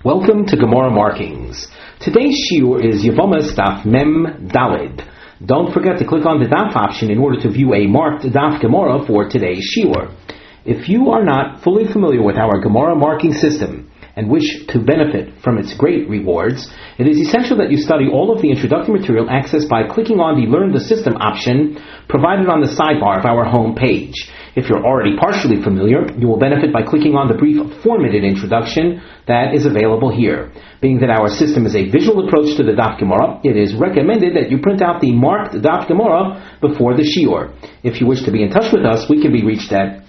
Welcome to Gemara Markings. Today's shiur is Yevamas Daf Mem Dalid. Don't forget to click on the Daf option in order to view a marked Daf Gemara for today's shiur. If you are not fully familiar with our Gemara marking system and wish to benefit from its great rewards, it is essential that you study all of the introductory material accessed by clicking on the Learn the System option provided on the sidebar of our home page. If you're already partially familiar, you will benefit by clicking on the brief 4-minute introduction that is available here. Being that our system is a visual approach to the Daf Gemara, it is recommended that you print out the marked Daf Gemara before the shiur. If you wish to be in touch with us, we can be reached at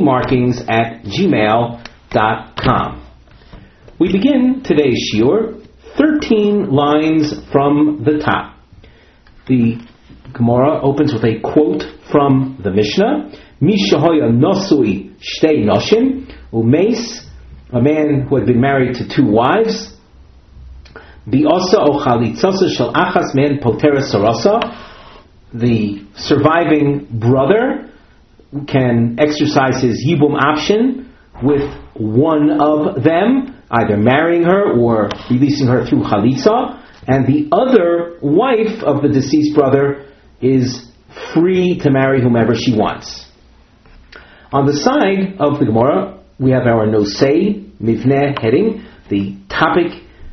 gmarkings@gmail.com. We begin today's shiur 13 lines from the top. The Gemara opens with a quote from the Mishnah. Mishahoya nosui shtei noshim umeis, a man who had been married to 2 wives. Bi'osa o chalitzasa shel achas men potera sarasa, the surviving brother can exercise his yibum option with one of them, either marrying her or releasing her through chalitza, and the other wife of the deceased brother is free to marry whomever she wants. On the side of the Gemara, we have our Nosei Mivneh heading. The topic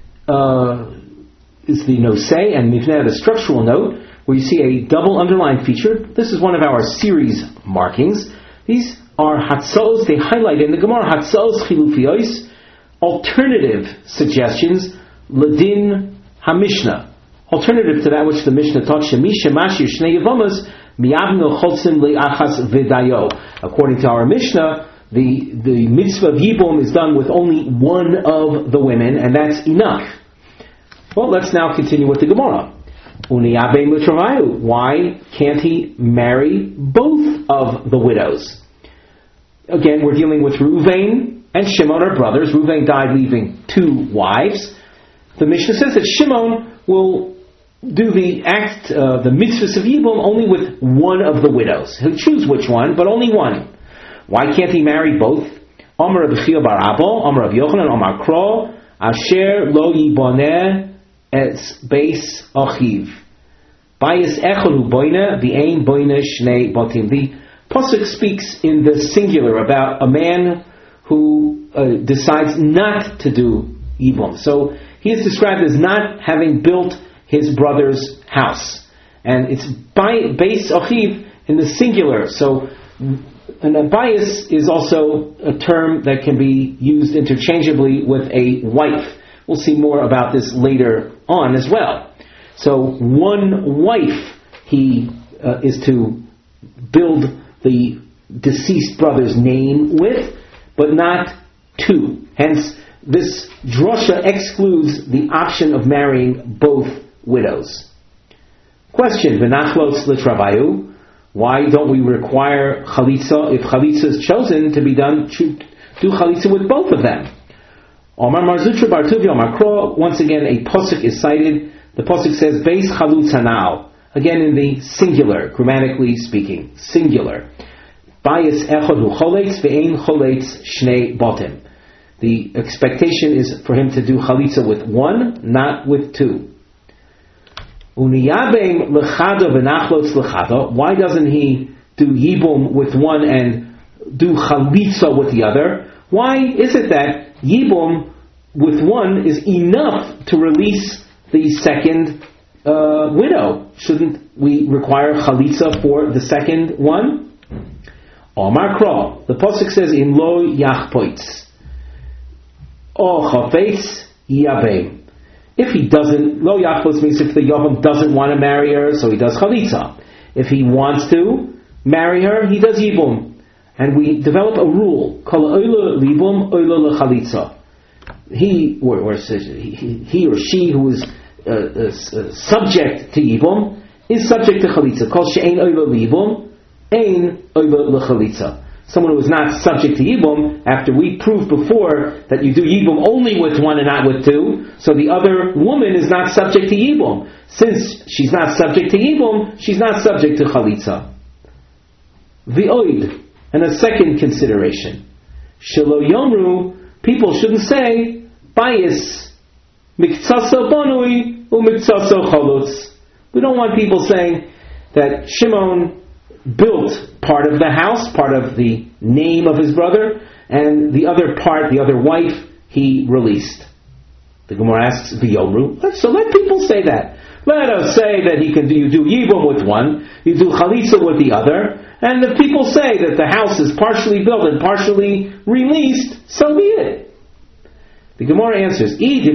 is the Nosei, and Mivneh, the structural note, where you see a double underline feature. This is one of our series markings. These are Hatzos, they highlight in the Gemara, Hatzos Chilufiyos, alternative suggestions, Ladin HaMishnah. Alternative to that which the Mishnah taught, Shemisha Mashir Shnei Yevamas, according to our Mishnah, the mitzvah of Yibum is done with only one of the women, and that's enough. Well, let's now continue with the Gemara. Why can't he marry both of the widows? Again, we're dealing with Reuven and Shimon are brothers. Reuven died leaving 2 wives. The Mishnah says that Shimon will do the act, the mitzvahs of Yibum only with one of the widows. He'll choose which one, but only one. Why can't he marry both? Amar Rabbi Chia bar Abba, Amar Rabbi Yochanan, Amar Kro, Asher lo yiboneh es beis achiv. Bayis echad hu boine, v'ein boine shnei batim. The pasuk speaks in the singular about a man who decides not to do Yibum. So he is described as not having built his brother's house, and it's beis achiv in the singular. So, and a bias is also a term that can be used interchangeably with a wife. We'll see more about this later on as well. So, one wife he is to build the deceased brother's name with, but not 2. Hence, this drosha excludes the option of marrying both widows. Question: V'nachlos l'travayu. Why don't we require chalitza if chalitza is chosen to be done? Do chalitza with both of them. Omar Marzutra bar Tuvia Omar Kro. Once again, a pasuk is cited. The pasuk says beis chalutza now. Again in the singular, grammatically speaking, singular. Bayis echad hu choletz ve'ein choletz shnei botim. The expectation is for him to do chalitza with one, not with 2. Why doesn't he do Yibum with one and do Chalitza with the other? Why is it that Yibum with one is enough to release the second widow? Shouldn't we require Chalitza for the second one? Omar Kro, the pasuk says in Lo Yachpoitz O Chafetz Yabem. If he doesn't, Lo Yachpos means if the Yavam doesn't want to marry her, so he does Chalitza. If he wants to marry her, he does Yibum. And we develop a rule, Kol Oila Libum, Oila L'Chalitza. He or she who is subject to Yibum is subject to Chalitza. Kol She'ein Oila Libum, Ein Oila L'Chalitza. Someone who is not subject to Yibum, after we proved before that you do Yibum only with one and not with 2, so the other woman is not subject to Yibum. Since she's not subject to Yibum, she's not subject to Chalitza. V'oid, and a second consideration. Shelo Yomru, people shouldn't say, Bias, miktsasa banui, umiktsasa chalutz. We don't want people saying that Shimon built part of the house, part of the name of his brother, and the other part, the other wife, he released. The Gemara asks, V'yomru. So let people say that. Let us say that you do yibum with one, you do chalitza with the other, and if people say that the house is partially built and partially released, so be it. The Gemara answers, if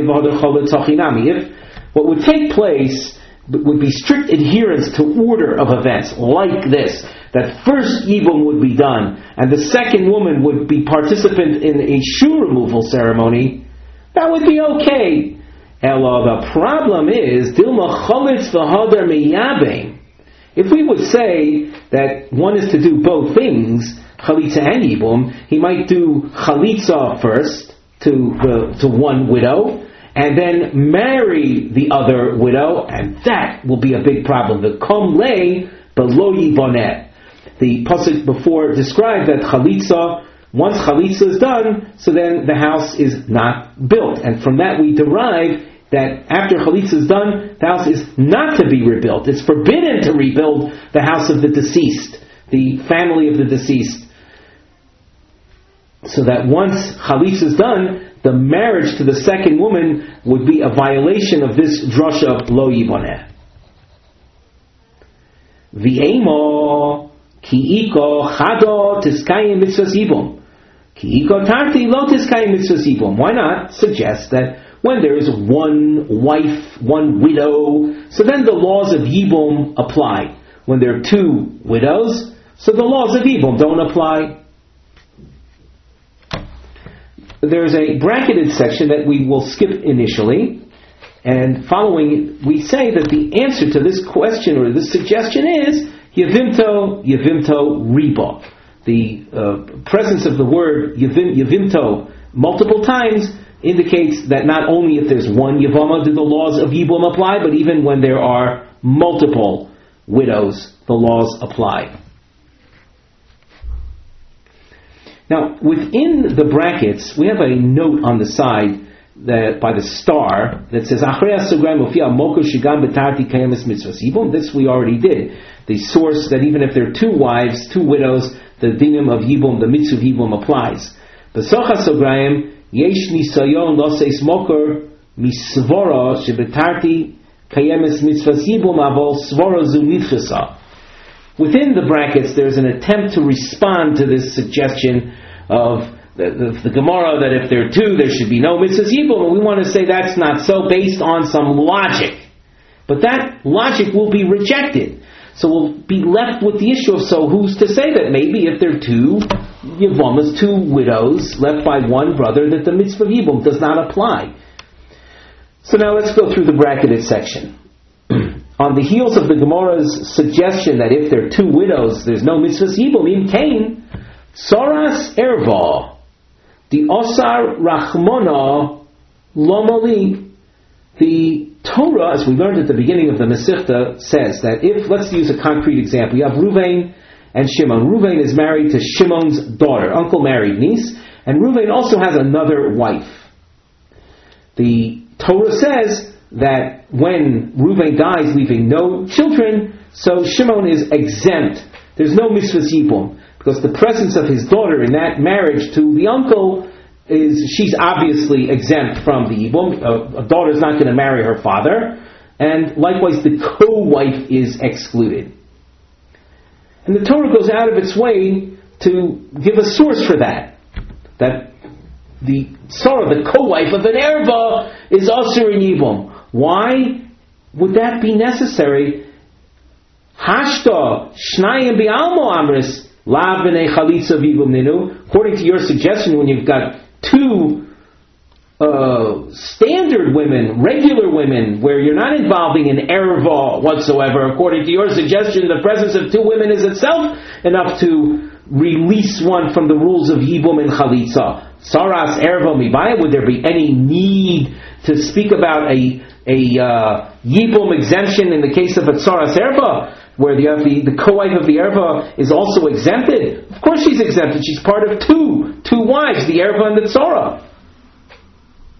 what would take place would be strict adherence to order of events like this, that first yibum would be done, and the second woman would be participant in a shoe removal ceremony, that would be okay. Ella, the problem is, Dilma chalitz v'hadar miyabein. If we would say that one is to do both things, chalitza and yibum, he might do chalitza first to one widow, and then marry the other widow, and that will be a big problem. The kom lei below yibonet. The pasuk before described that chalitza, once chalitza is done, so then the house is not built. And from that we derive that after chalitza is done, the house is not to be rebuilt. It's forbidden to rebuild the house of the deceased, the family of the deceased. So that once chalitza is done, the marriage to the second woman would be a violation of this drasha of lo yiboneh. V'emo ki iko chado tiskayim mitzvahs yibum. Ki iko tarti lo tiskayim mitzvahs yibum. Why not suggest that when there is one wife, one widow, so then the laws of yibum apply. When there are two widows, so the laws of yibum don't apply. There's a bracketed section that we will skip initially, and following we say that the answer to this question or this suggestion is Yevimto riba. The presence of the word Yevimto multiple times indicates that not only if there's one Yevama do the laws of Yibum apply, but even when there are multiple widows, the laws apply. Now, within the brackets, we have a note on the side that by the star that says This we already did. The source that even if there are two wives, two widows, the dinim of Yibum, the mitzvah of Yibum applies. B'socha sograyim yesh nisayon loseis moker misvora shebetarti kayemes mitzvah Yibum avol svora zu nitchasa. Within the brackets, there's an attempt to respond to this suggestion of the Gemara that if there are two, there should be no mitzvahs yibum. And we want to say that's not so, based on some logic. But that logic will be rejected. So we'll be left with the issue of, so who's to say that maybe if there are two yivamas, two widows, left by one brother, that the mitzvah of yibum does not apply. So now let's go through the bracketed section. On the heels of the Gemara's suggestion that if there are two widows, there's no mitzvahs yibum, in Cain, Soras erva, the osar rachmona lomali. The Torah, as we learned at the beginning of the Masechta, says that if, let's use a concrete example, you have Ruvain and Shimon. Ruvain is married to Shimon's daughter, uncle married niece, and Ruvain also has another wife. The Torah says that when Ruvain dies, leaving no children, so Shimon is exempt. There's no mitzvahs yibum, because the presence of his daughter in that marriage to the uncle she's obviously exempt from the yibum. A daughter's not going to marry her father, and likewise the co-wife is excluded. And the Torah goes out of its way to give a source for that the co-wife of an erva is asur in yibum. Why would that be necessary? Hashta shnayim bi'almo amris lav b'nei chalitza v'yibum ninu. According to your suggestion, when you've got two standard women, regular women, where you're not involving an erva whatsoever, according to your suggestion, the presence of two women is itself enough to release one from the rules of yibum and chalitza. Saras erva mibaya, would there be any need to speak about a yibum exemption in the case of a tsaras erva, where the co-wife of the erva is also exempted? Of course she's exempted. She's part of two wives, the erva and the tzara.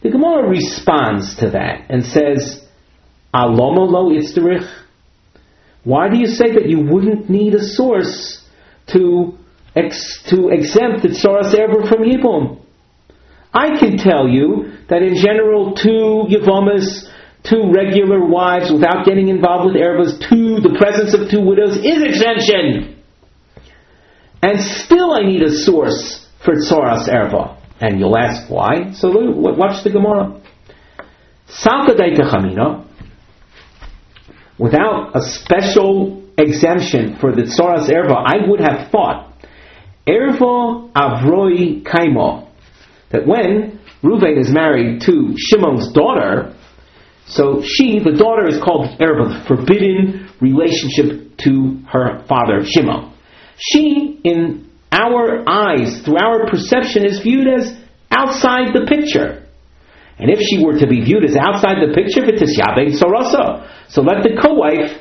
The Gemara responds to that and says, Alomo lo itzderich? Why do you say that you wouldn't need a source to exempt the Tzoras Erva from Yibum? I can tell you that in general, 2 Yevomas, 2 regular wives without getting involved with Ervas, the presence of 2 widows is exemption. And still I need a source for Tzoras Erva. And you'll ask why. So watch the Gemara. Salka daita chamina. Without a special exemption for the Tzoras Erva, I would have thought Erva avroi kaimo, that when Reuven is married to Shimon's daughter, so the daughter is called Erva, the forbidden relationship to her father Shimon. She, in our eyes, through our perception, is viewed as outside the picture. And if she were to be viewed as outside the picture, so let the co-wife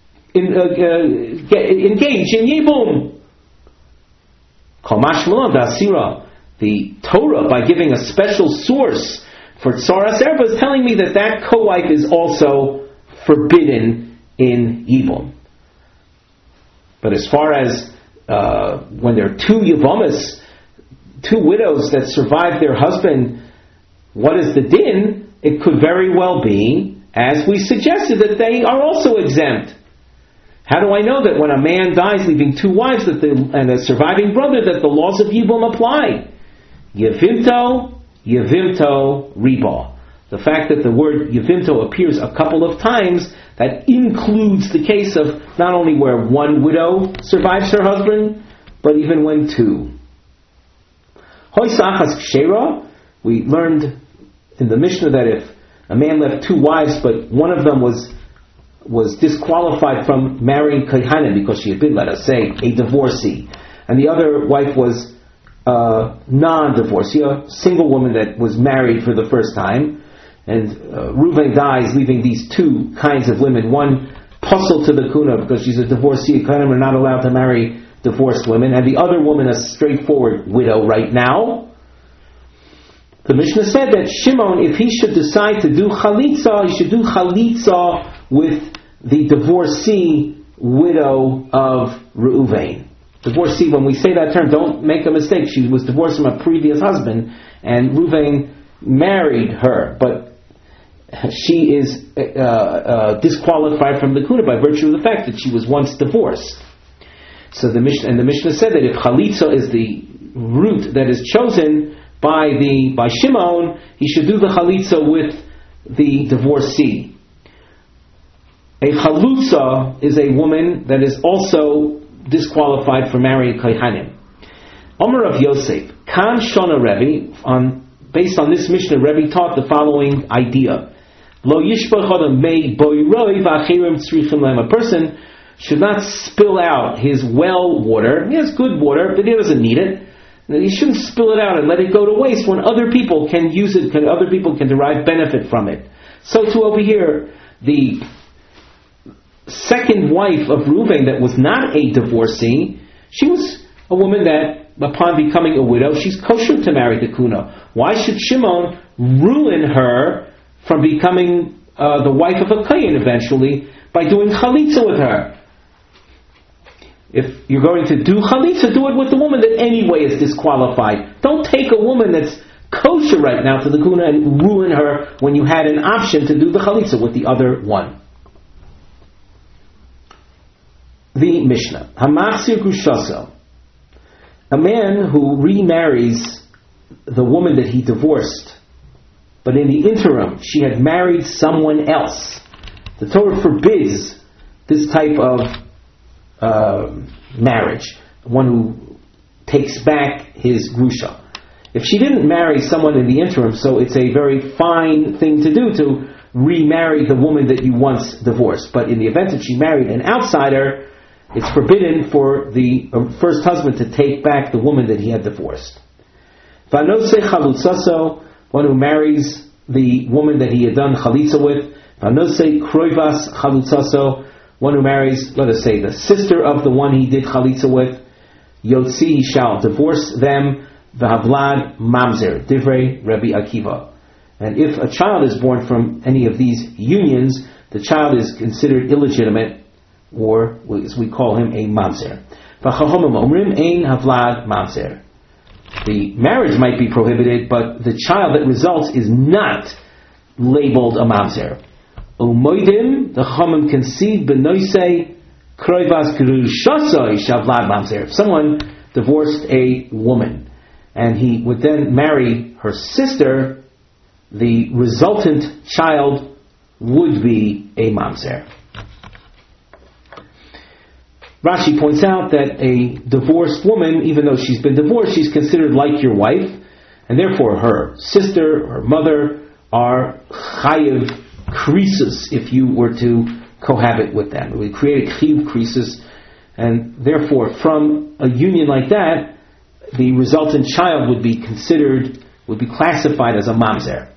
engage in Yibum. The Torah, by giving a special source for Tzoras Erva, is telling me that co-wife is also forbidden in Yibum. But as far as when there are 2 Yevomas, 2 widows that survive their husband, what is the din? It could very well be, as we suggested, that they are also exempt. How do I know that when a man dies leaving 2 wives and a surviving brother, that the laws of Yibum apply? Yevimto riba. The fact that the word Yevimto appears a couple of times, that includes the case of not only where 1 widow survives her husband, but even when 2. Hoysachas kshera, we learned in the Mishnah that if a man left 2 wives, but one of them was disqualified from marrying Kaihanan because she had been, let us say, a divorcee, and the other wife was non-divorcee, a single woman that was married for the first time, and Reuven dies leaving these 2 kinds of women, one puzzled to the kuna because she's a divorcee, Kaihanan are not allowed to marry divorced women, and the other woman a straightforward widow right now. The Mishnah said that Shimon, if he should decide to do chalitza, he should do chalitza with the divorcee widow of Reuven. Divorcee, when we say that term, don't make a mistake. She was divorced from a previous husband, and Reuven married her, but she is disqualified from the kuna by virtue of the fact that she was once divorced. So the Mishnah said that if chalitza is the route that is chosen by Shimon, he should do the chalitza with the divorcee. A chalutza is a woman that is also disqualified from marrying Kaihanim. Omer of Yosef, Kan Shona Rebbe, based on this Mishnah, Rebbe taught the following idea. Lo yishpach adam mei boiroi v'achirim tzrichim lehem. A person should not spill out his well water. He has good water, but he doesn't need it. He shouldn't spill it out and let it go to waste when other people can use it, other people can derive benefit from it. So too over here, the second wife of Reuven that was not a divorcee, she was a woman that, upon becoming a widow, she's kosher to marry the kuna. Why should Shimon ruin her from becoming the wife of a kohen eventually by doing chalitza with her? If you're going to do chalitza, do it with the woman that anyway is disqualified. Don't take a woman that's kosher right now to the kuna and ruin her when you had an option to do the chalitza with the other one. The Mishnah. Hamachzir Grushaso. A man who remarries the woman that he divorced, but in the interim she had married someone else. The Torah forbids this type of marriage, one who takes back his grusha. If she didn't marry someone in the interim, so it's a very fine thing to do to remarry the woman that you once divorced. But in the event that she married an outsider, it's forbidden for the first husband to take back the woman that he had divorced. Vanose chalutzaso, one who marries the woman that he had done chalitza with. Vanose kroivas chalutzaso, one who marries, let us say, the sister of the one he did chalitza with. Yotzi, he shall divorce them. V'havlad mamzer, divrei Rabbi Akiva. And if a child is born from any of these unions, the child is considered illegitimate, or as we call him, a mamzer. V'chachomim omrim ein havlad mamzer. The marriage might be prohibited, but the child that results is not labeled a mamzer. Umoidim, the chachamim concede benoisei kroivas gerushasoi shavlad mamzer. If someone divorced a woman, and he would then marry her sister, the resultant child would be a mamzer. Rashi points out that a divorced woman, even though she's been divorced, she's considered like your wife, and therefore her sister or mother are chayiv krisus if you were to cohabit with them. It would create a chayiv krisus, and therefore from a union like that, the resultant child would be classified as a mamzer.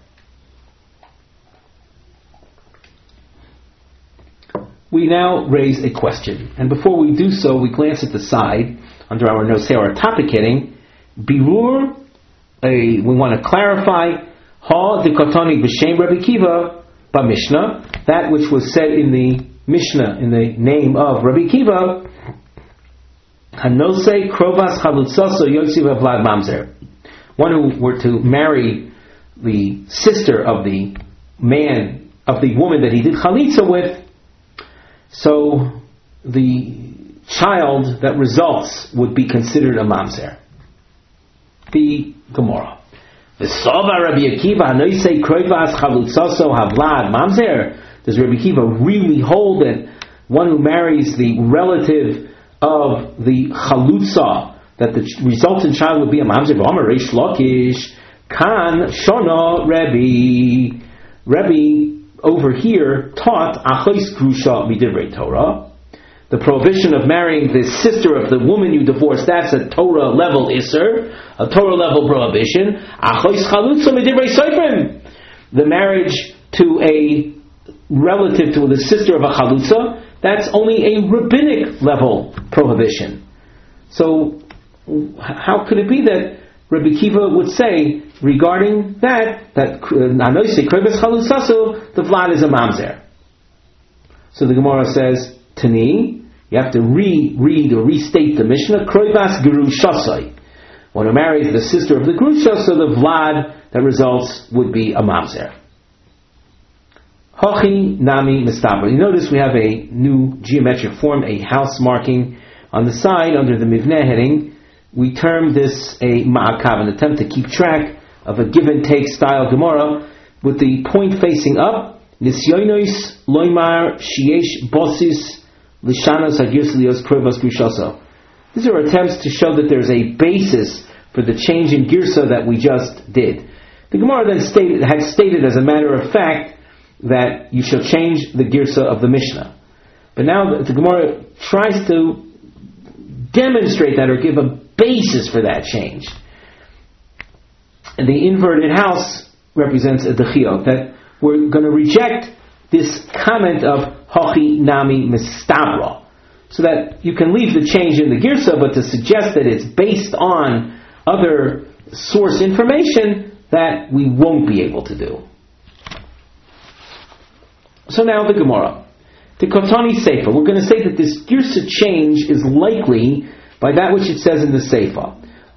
We now raise a question, and before we do so, we glance at the side under our notes here, our topic heading, Birur. We want to clarify Ha Dikotani B'Shem Rabbi Kiva B'Mishnah, that which was said in the Mishnah in the name of Rabbi Kiva, Hanose Krovas Chalutzaso Yosef Vlad Mamzer. One who were to marry the sister of the woman that he did chalitza with, so the child that results would be considered a mamzer. The Gemara. V'sova Rabbi Akiva hanoisei kroivas chalutzaso havlad mamzer. Does Rabbi Akiva really hold that one who marries the relative of the chalutza, that the resultant child would be a mamzer? V'amar Reish Lakish kan shona Rabbi. Rabbi over here taught achos grusha midivrei Torah. The prohibition of marrying the sister of the woman you divorced, that's a Torah level iser, a Torah level prohibition. Achos chalutza midivrei Sofrim. The marriage to a relative to the sister of a chalutza, that's only a rabbinic level prohibition. So how could it be that Rabbi Kiva would say regarding that the vlad is a mamzer? So the Gemara says, Tani, you have to reread or restate the Mishnah, Kroivas Gerushasai. When who marries the sister of the Grusha, so the vlad that results would be a mamzer. Hochi Nami Mistabra. You notice we have a new geometric form, a house marking on the side under the Mivneh heading. We term this a ma'akav, an attempt to keep track of a give and take style Gemara with the point facing up. Nisyonos loymar shiesh bosis lishanos hagirs lios krivas grushaso. These are attempts to show that there's a basis for the change in girsa that we just did. The Gemara then had stated as a matter of fact that you shall change the girsa of the Mishnah. But now the Gemara tries to demonstrate that or give a basis for that change. And the inverted house represents a dechiyot, that we're going to reject this comment of Hochi Nami Mistabra, so that you can leave the change in the girsa, but to suggest that it's based on other source information, that we won't be able to do. So now the Gemara. The Kotani Seifa. We're going to say that this girsa change is likely by that which it says in the Seifa.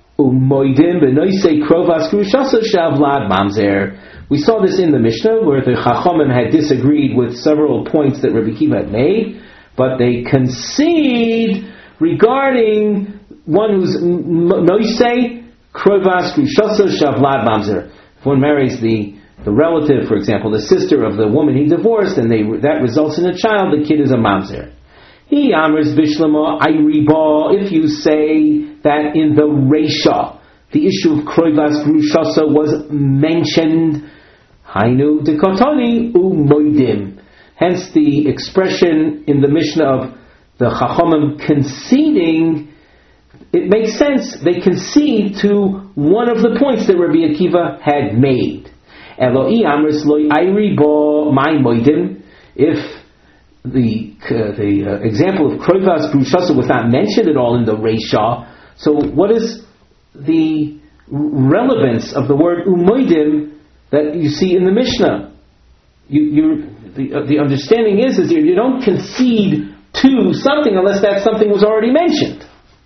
We saw this in the Mishnah, where the Chachamim had disagreed with several points that Rabbi Kiva had made, but they concede regarding one who's noisei krovas grushaso shavlad mamzer. If one marries the relative, for example, the sister of the woman he divorced, and that results in a child, the kid is a mamzer. He amers bishlama ayriba. If you say that in the Reisha the issue of kroivas grushasa was mentioned, hainu dekotani umoidim. Hence the expression in the Mishnah of the Chachamim conceding, it makes sense. They concede to one of the points that Rabbi Akiva had made. Eloi amers loy ayriba my moidim. If the example of kroivas grushasa was not mentioned at all in the Reisha, so what is the relevance of the word umoidim that you see in the Mishnah. The understanding is you don't concede to something unless that something was already mentioned.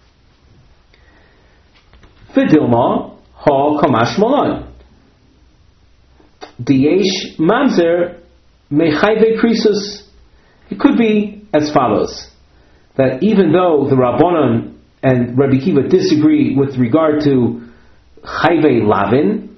V'dilma ha kamash malon. Diyesh mamzer mechayve krisus. It could be as follows: that even though the Rabbanon and Rabbi Kiva disagree with regard to chayve lavin,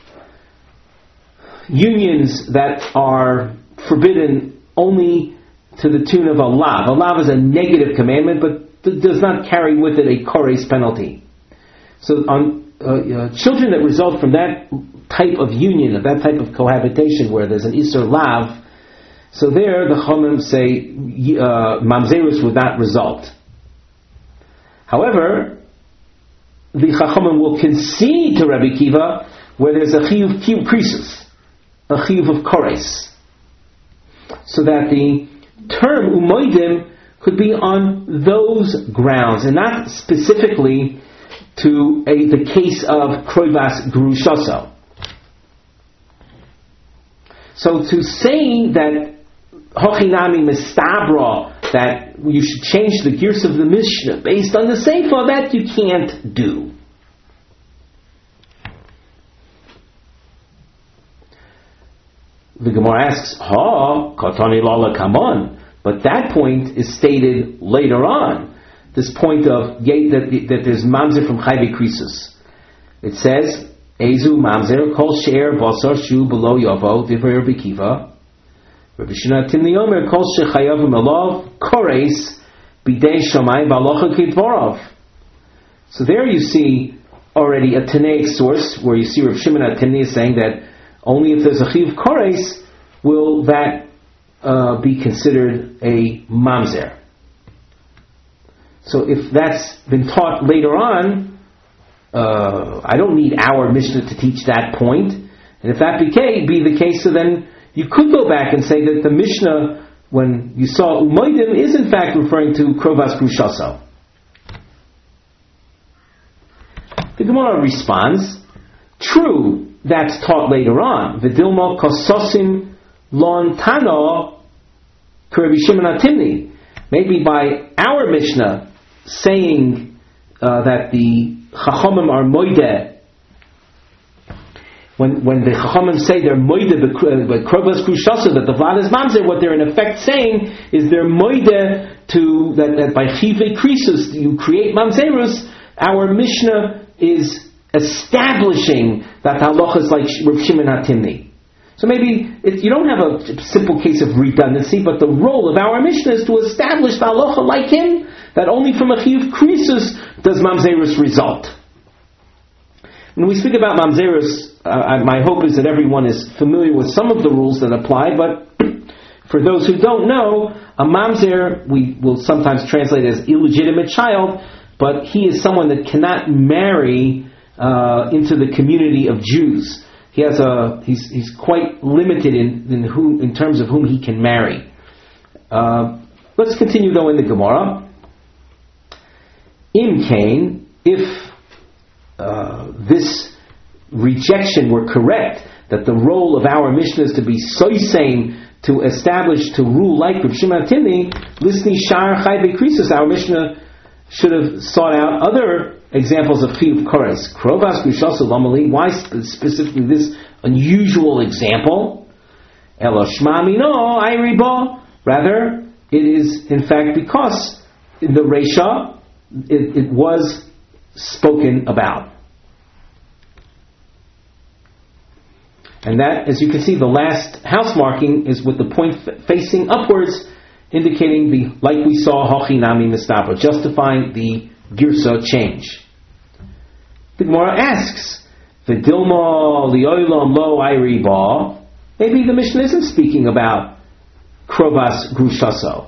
unions that are forbidden only to the tune of a lav. A lav is a negative commandment, but does not carry with it a kores penalty. So on children that result from that type of union, of that type of cohabitation where there's an isur lav, so there the Chachamim say mamzerus would not result. However, the Chachamim will concede to Rabbi Kiva where there's a chiyuv krisus, a chiyuv of kores, so that the term umoidim could be on those grounds and not specifically to the case of kroivas grushaso. So to say that hochinami mistabra, that you should change the gears of the Mishnah based on the Seifa, that you can't do. The Gemara asks, katani lala kamon, but that point is stated later on. This point of that there's mamzer from chayve krisus. It says, Ezu mamzer kol she'er basar shu below yavo divrei Rabbi Kiva. Rabbi Shimon Timni Omer kol shechayav melav kores bidei shamay balacha kidvarav. So there you see already a Tanaic source where you see Rabbi Shimon Timni is saying that only if there's a chiv kores will that be considered a mamzer. So if that's been taught later on, I don't need our Mishnah to teach that point. And if that be the case, so then you could go back and say that the Mishnah, when you saw umoidim, is in fact referring to krovas grushaso. The Gemara responds, true, that's taught later on. V'dilma kososim lon tano k'Rabbi Shimon HaTimni. Maybe by our Mishnah saying that the Chachamim are moide, when the Chachamim say they're moide but krovas grushaso, that the vlad is mamzer, what they're in effect saying is they're moide to that by chivei krisus you create mamzerus. Our Mishnah is establishing that halacha is like Rav Shimon HaTimni. So maybe you don't have a simple case of redundancy, but the role of our Mishnah is to establish the halacha like him, that only from a chiyuv krisus does mamzerus result. When we speak about mamzerus, my hope is that everyone is familiar with some of the rules that apply, but for those who don't know, a mamzer we will sometimes translate as illegitimate child, but he is someone that cannot marry into the community of Jews. He's quite limited in terms of whom he can marry. Let's continue though in the Gemara. Im Kain, if this rejection were correct, that the role of our Mishnah is to be soisein, to establish, to rule like Rav Shimon HaTimni, lisni shar chayve krisus, our Mishnah should have sought out other examples of chiyuv kores. Krovas grushaso lamali. Why specifically this unusual example? Elo shma mino ayriba. Rather, it is in fact because in the Reisha it was spoken about. And that, as you can see, the last house marking is with the point facing upwards, indicating like we saw, hochinami mistabra, justifying the girsa change. The Gemara asks, V'dilma liolam lo ayriba. Maybe the Mishnah isn't speaking about krovas grushaso.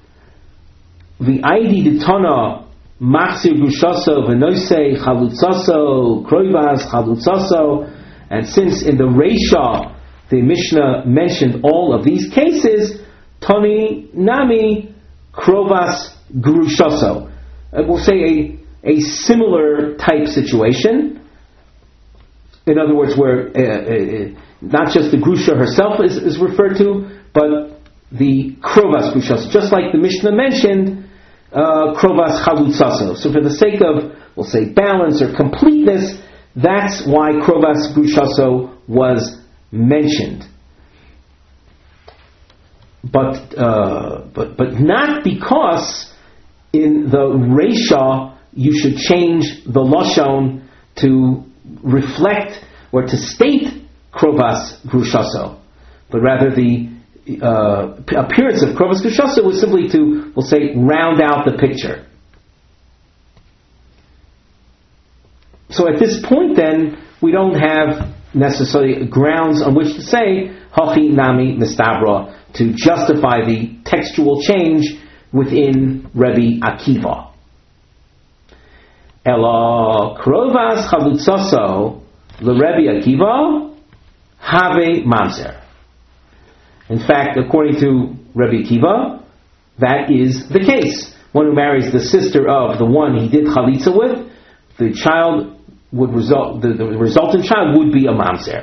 V'aidi ditana machzir grushaso v'noisei chalutzaso krovas chalutzaso. And since in the Reisha the Mishnah mentioned all of these cases, Tani Nami Krovas Grushaso. We'll say a similar type situation. In other words, where not just the Grusha herself is referred to, but the Krovas Grushaso. Just like the Mishnah mentioned, Krovas Chalutzaso. So for the sake of, we'll say, balance or completeness, that's why Krovas Grushaso was mentioned. But not because in the Reisha you should change the Lashon to reflect or to state Krovas Grushaso, but rather the appearance of Krovas Grushaso was simply to, we'll say, round out the picture. So at this point then, we don't have necessarily grounds on which to say Hachi Nami Mistabra to justify the textual change within Rabbi Akiva. Ela Krovas Chalutzaso LeRabbi Akiva Have Mamzer. In fact, according to Rabbi Akiva, that is the case. One who marries the sister of the one he did chalitza with, the child would result. The resultant child would be a mamzer.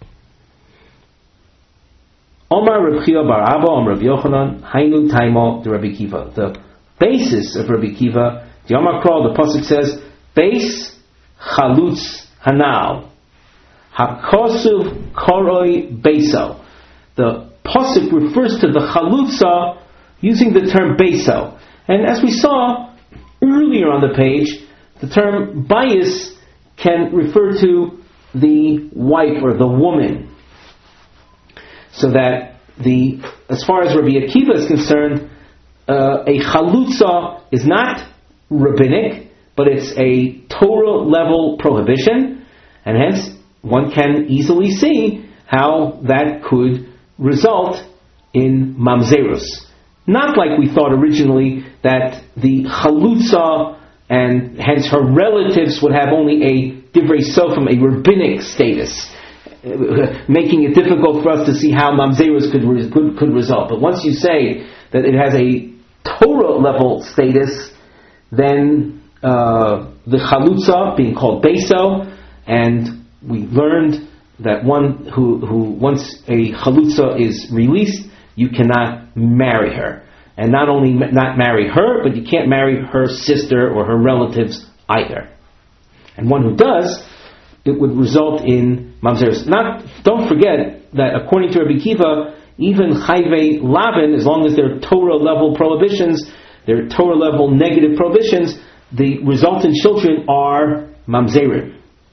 Omar Reb Chia bar Abba Omar Reb Yochanan Hainu Taimo de Rabbi Akiva. The basis of Rabbi Akiva, the Omar Kral, the pasuk says, Beis Chalutz Hanal Hakosuv Koroi Beiso. The pasuk refers to the chalutza using the term beiso. And as we saw earlier on the page, the term bias can refer to the wife or the woman. So that as far as Rabbi Akiva is concerned, a chalutza is not rabbinic, but it's a Torah level prohibition, and hence one can easily see how that could result in mamzerus. Not like we thought originally that the chalutza and hence her relatives would have only a divrei sofim, a rabbinic status, making it difficult for us to see how mamzerus could result. But once you say that it has a Torah level status, then the chalutza being called beso, and we learned that one who once a chalutza is released, you cannot marry her. And not only not marry her, but you can't marry her sister or her relatives either. And one who does, it would result in mamzerus. Don't forget that according to Rabbi Akiva, even chayvei lavin, as long as they're Torah level prohibitions, they're Torah level negative prohibitions, the resultant children are mamzerim.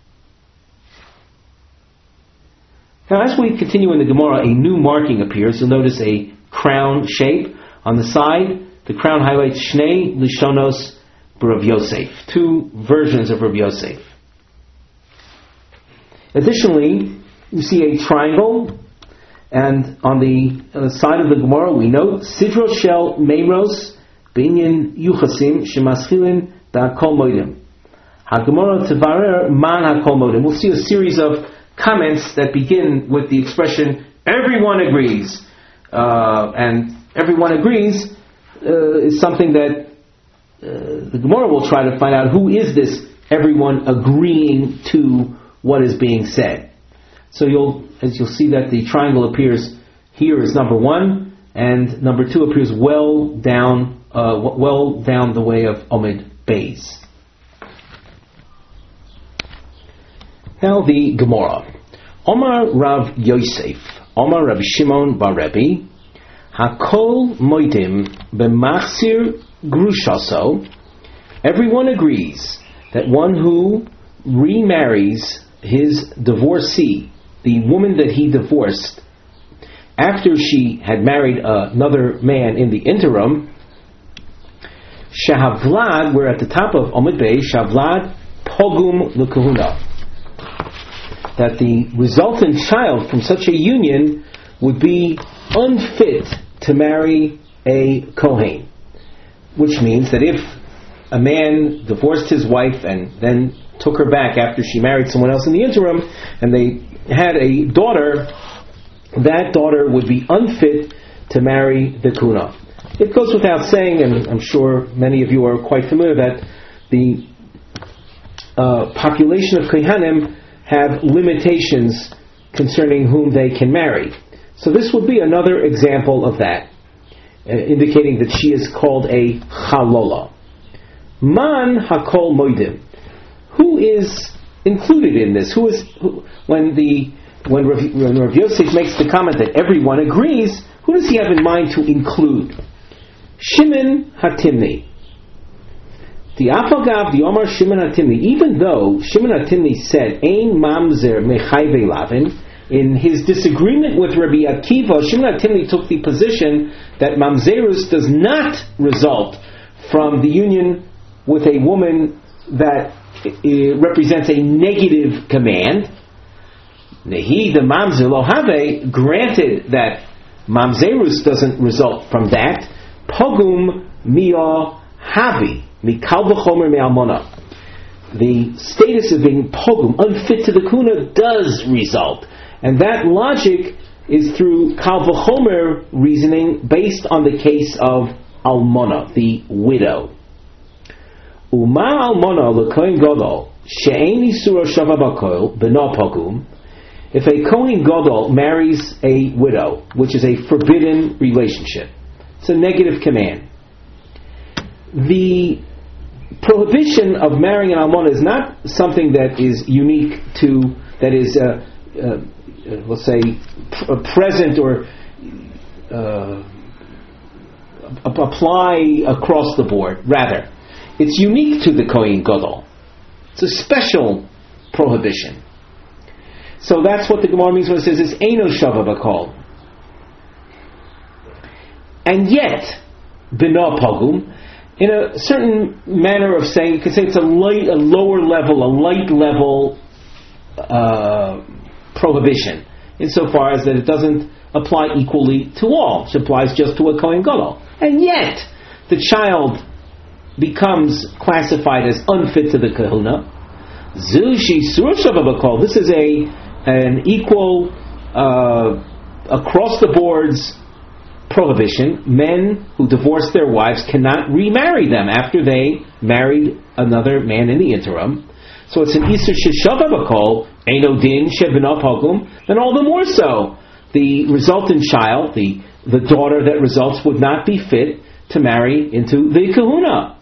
Now, as we continue in the Gemara, a new marking appears. You'll notice a crown shape on the side. The crown highlights Shnei Lishonos B'Rav Yosef, two versions of Rav Yosef. Additionally, you see a triangle, and on the side of the Gemara we note Sidro Shel Meimros B'Inyan Yuchasim Shemaschilin B'Hakol Moedim. HaGemara Tevarer Man Hakol Moedim. We'll see a series of comments that begin with the expression "everyone agrees," and "everyone agrees" is something that the Gemara will try to find out who is this everyone agreeing to what is being said. So you'll see that the triangle appears here as number one, and number two appears well down the way of Omid Beis. Now the Gemara. Omar Rav Yosef, Omar Rabbi Shimon bar Rebbe, Hakol Moedim b'machzir grushaso. Everyone agrees that one who remarries his divorcee, the woman that he divorced, after she had married another man in the interim, Shahavlad, we're at the top of Omid Beis, Shahavlad Pogum L'Kahuna, that the resultant child from such a union would be unfit to marry a Kohen. Which means that if a man divorced his wife and then took her back after she married someone else in the interim, and they had a daughter, that daughter would be unfit to marry the Kuna. It goes without saying, and I'm sure many of you are quite familiar, that the population of Kohanim have limitations concerning whom they can marry. So this would be another example of that, indicating that she is called a chalola. Man hakol moidim. Who is included in this? When Rav Yosef makes the comment that everyone agrees, who does he have in mind to include? Shimon HaTimni. The Afagav, the Omar Shimon HaTimni, even though Shimon HaTimni said, Ein mamzer mechayve lavin, in his disagreement with Rabbi Akiva, Shimon HaTimni took the position that mamzerus does not result from the union with a woman that represents a negative command. Nehi the mamzer lo have, granted that mamzerus doesn't result from that. Pogum mia havi mikal v'chomer me'almona. The status of being pogum, unfit to the kuna, does result, and that logic is through kal v'chomer reasoning based on the case of almona, the widow. Uma almona l'kohen gadol she'ein isura shava b'koil b'no pogum. If a Kohen Gadol marries a widow, which is a forbidden relationship, it's a negative command. The prohibition of marrying an almona is not something that is unique to, that is, let's say, present or apply across the board. Rather, it's unique to the Kohen Gadol. It's a special prohibition. So that's what the Gemara means when it says it's Eino Shava B'Kol. And yet, B'no Pogum, in a certain manner of saying, you could say it's a lower level prohibition, insofar as that it doesn't apply equally to all. It applies just to a Kohen Gadol. And yet, the child becomes classified as unfit to the kahuna. Zushi Sur Shava B'Kol. This is an equal, across the boards prohibition. Men who divorce their wives cannot remarry them after they married another man in the interim. So it's an Isur Sheshava B'Kol, Eino Din Sheb'no Pogum, then all the more so, the resultant child, the daughter that results, would not be fit to marry into the kahuna.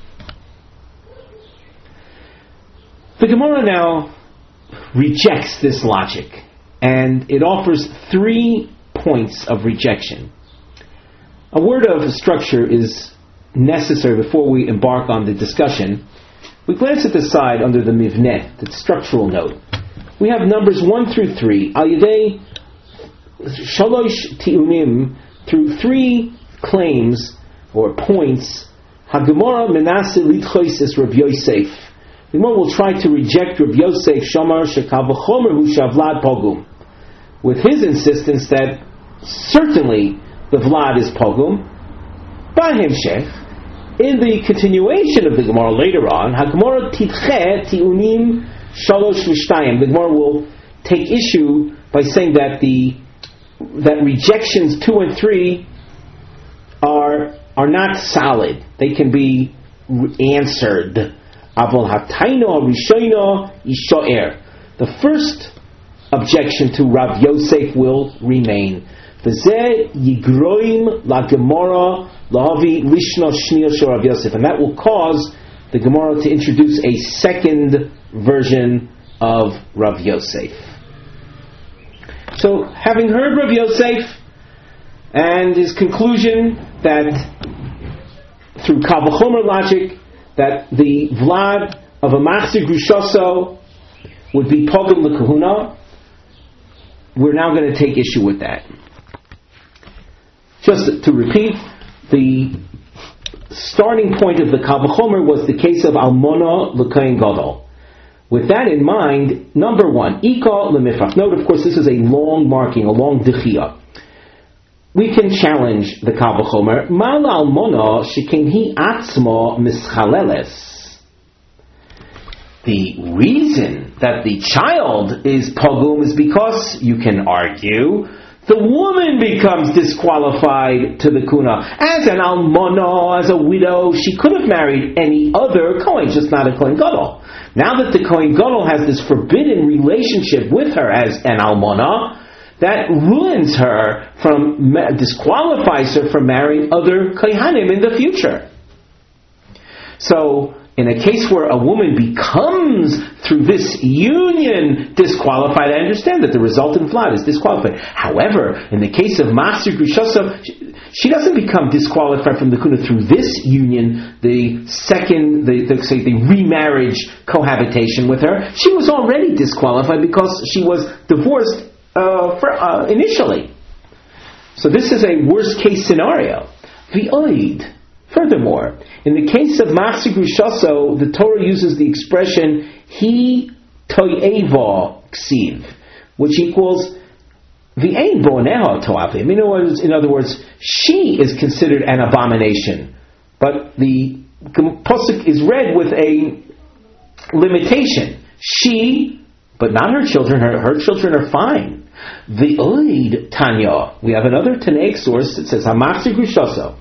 The Gemara now rejects this logic, and it offers 3 points of rejection. A word of structure is necessary before we embark on the discussion. We glance at the side under the mivneh, the structural note. We have numbers 1 through 3. Al yedei shalosh ti'unim, through 3 claims or points. HaGemara menase lidchois es Rav Yosef. The Gemara will try to reject Rav Yosef Shamar Shekav V'chomer Hu Shavlad Pogum, with his insistence that certainly the Vlad is Pogum. B'hemshech, in the continuation of the Gemara later on, HaGemara Tidche Ti'unim Shalosh V'shtayim. The Gemara will take issue by saying that that rejections 2 and 3 are not solid. They can be answered. Avol hataino rishoino ishoer. The first objection to Rav Yosef will remain. V'zeh yigroim la Gemara lahavi lishna shmiel shel Rav Yosef, and that will cause the Gemara to introduce a second version of Rav Yosef. So, having heard Rav Yosef and his conclusion that through Kal V'chomer logic, that the Vlad of a Machzir Grushoso would be Pogum L'Kahuna, we're now going to take issue with that. Just to repeat, the starting point of the Kal V'chomer was the case of Almona L'Kohen Gadol. With that in mind, number 1, Ika L'Mifrach. Note, of course, this is a long marking, a long Dechiyah. We can challenge the Kal V'chomer. Mal almona shekin hi atzmo mischaleles. The reason that the child is pogum is because, you can argue, the woman becomes disqualified to the kuna. As an almona, as a widow, she could have married any other Kohen, just not a Kohen Gadol. Now that the Kohen Gadol has this forbidden relationship with her as an almana, that ruins her disqualifies her from marrying other kohanim in the future. So, in a case where a woman becomes, through this union, disqualified, I understand that the resultant vlad is disqualified. However, in the case of Machzir Grushaso, she doesn't become disqualified from the kuna through this union, the remarriage cohabitation with her. She was already disqualified because she was divorced initially. So this is a worst case scenario. V'oid. Furthermore, in the case of Machzir Grushaso, the Torah uses the expression Hi to'eva ksiv, which equals V'ein bo'neha to'avim. In other words, she is considered an abomination, but the pasuk is read with a limitation. She, but not her children. Her children are fine. V'oid Tanya. We have another Tanaic source that says Machzir Grushaso.